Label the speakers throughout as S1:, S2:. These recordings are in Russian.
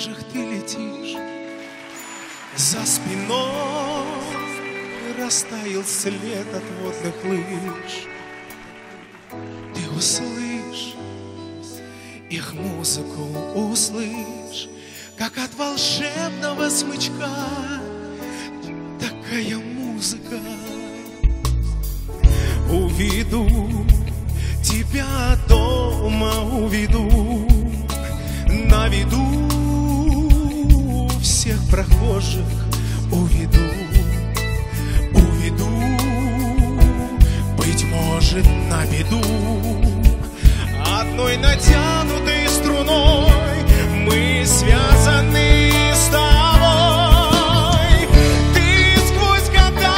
S1: лыжах ты летишь, за спиной растаял след от водных лыж. Ты услышь их музыку, услышь, как от волшебного смычка такая музыка. Уведу тебя дома, уведу на виду всех прохожих, уведу, быть может, на беду. Одной натянутой струной мы связаны с тобой. Ты сквозь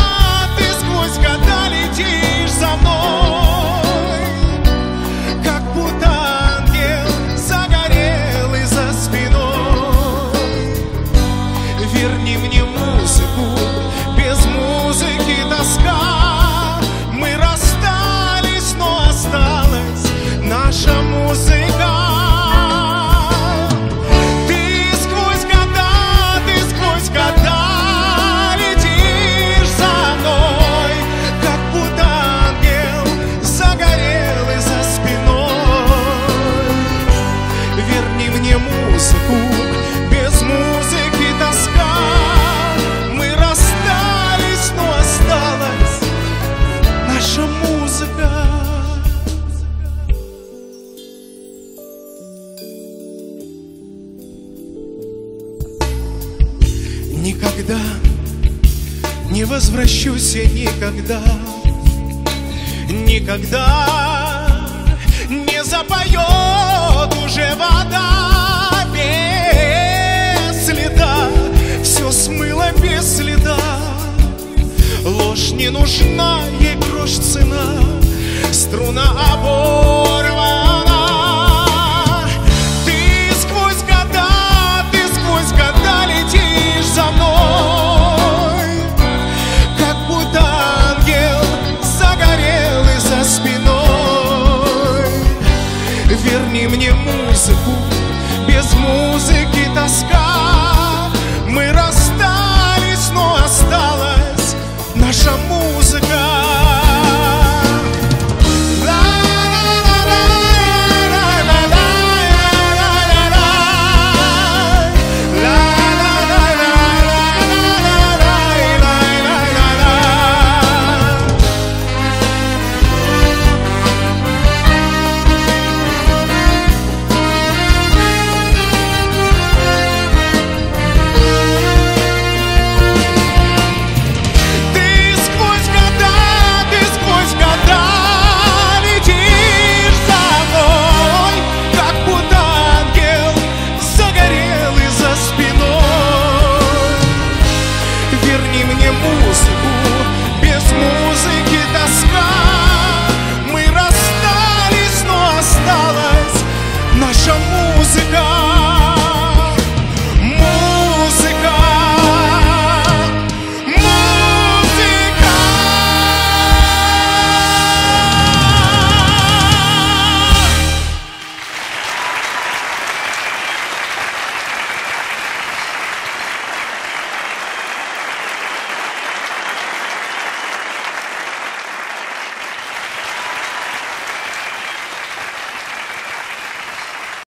S1: года летишь за мной, как будто ангел загорелый за спиной. Верни мне музыку, без музыки тоска. Мы расстались, но осталась наша музыка. Ты сквозь года летишь за мной, как будто ангел загорелый за спиной. Верни мне музыку, без музыки тоска. Мы расстались, но осталась наша музыка. Никогда не возвращусь я, никогда, никогда не запоет уже вода без следа. Все смыло без следа. Ложь не нужна, ей грош цена. Струна оборвана. Ты сквозь года летишь за мной, как будто ангел загорелый за спиной. Верни мне музыку, без музыки тоска.